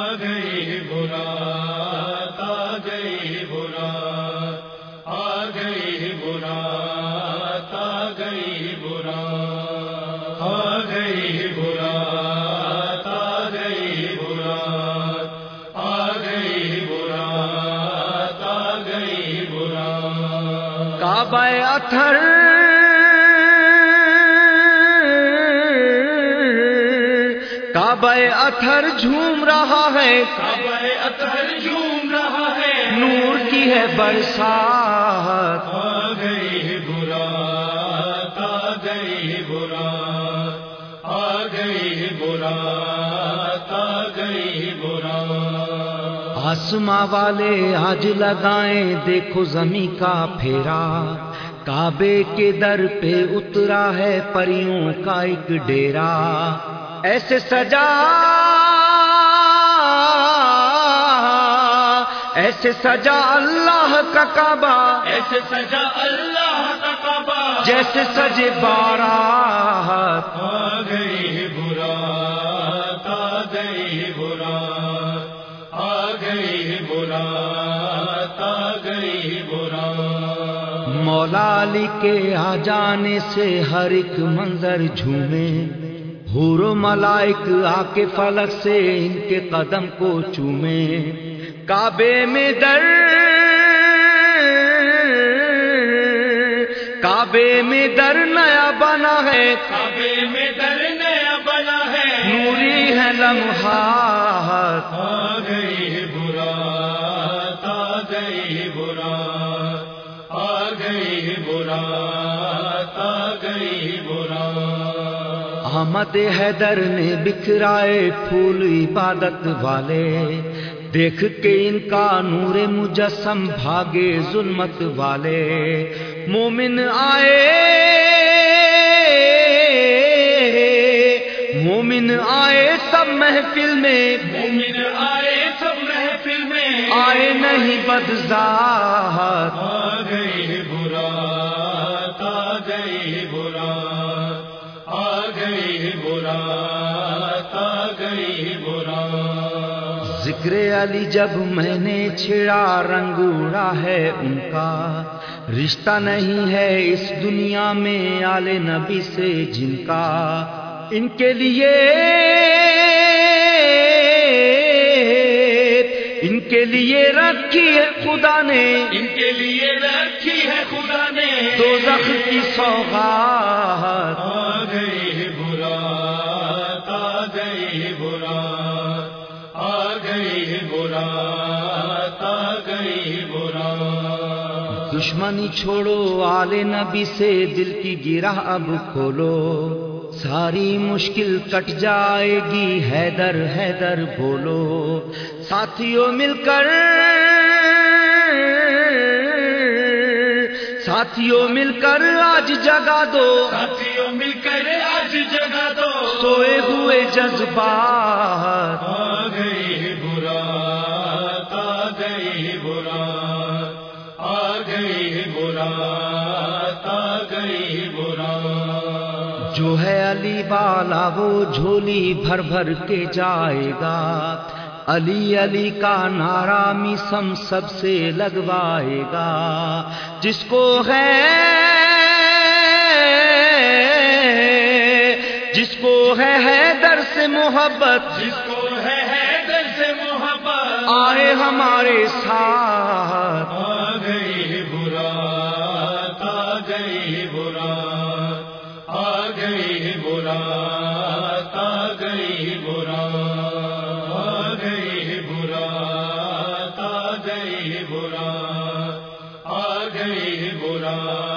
گئی برات آ گئی برات آ گئی برات آ گئی برات آ گئی برات آ گئی برات آ گئی برات آ گئی برات کعبہ اطہر کعبہ اطہر جھوم رہا ہے، کعبہ اطہر جھوم رہا ہے، نور کی ہے برسات آ گئی برات آ گئی برات آ گئی برات آ گئی برات آسماں والے آج لگائیں دیکھو زمیں کا پھیرا، کعبے کے در پہ اترا ہے پریوں کا ایک ڈیرا، ایسے سجا ایسے سجا اللہ کا کعبہ، ایسے سجا اللہ کا کعبہ، جیسے سجے بارات آ گئی برات آ گئی برات آ گئی برات آ گئی برات مولا علی کے آ جانے سے ہر ایک منظر جھومے، حور و ملائک آ کے فلک سے ان کے قدم کو چومے، کعبے میں در کعبے میں در نیا بنا ہے، کعبے میں در نیا بنا ہے، نوری ہے لمحات آ گئی برات آ گئی برات آ گئی برات آ گئی برات احمد حیدر نے بکھرائے پھول عبادت والے، دیکھ کے ان کا نور مجسم بھاگے ظلمت والے، مومن آئے سب محفل میں، مومن آئے سب محفل میں، آئے نہیں بدذات آ گئی برات آ گئی برات آ گئی برات آ گئی برات ذکر علی جب میں نے چھڑا رنگ اڑا ہے ان کا، رشتہ نہیں ہے اس دنیا میں آل نبی سے جن کا، ان کے لیے رکھی ہے خدا نے، ان کے لیے رکھی ہے خدا نے، دوزخ کی سوغات آ گئی برات آ گئی برات آ گئی برات آ گئی برات دشمنی چھوڑو آل نبی سے، دل کی گرہ اب کھولو، ساری مشکل کٹ جائے گی، حیدر حیدر بولو، ساتھیوں مل کر آج جگا دو، ساتھیوں مل کر آج جگا دو، سوئے ہوئے جذبات آ گئی برات آ گئی برات آ گئی برات آ گئی برات جو ہے علی والا وہ جھولی بھر بھر کے جائے گا، علی علی کا نعرہ میسم سب سے لگوائے گا، جس کو ہے حیدر سے محبت، جس کو ہے حیدر سے محبت، آئے ہمارے ساتھ آ گئی برات آ گئی برات آ گئی برات آ گئی برات آ گئی برات آ گئی برات آ گئی برات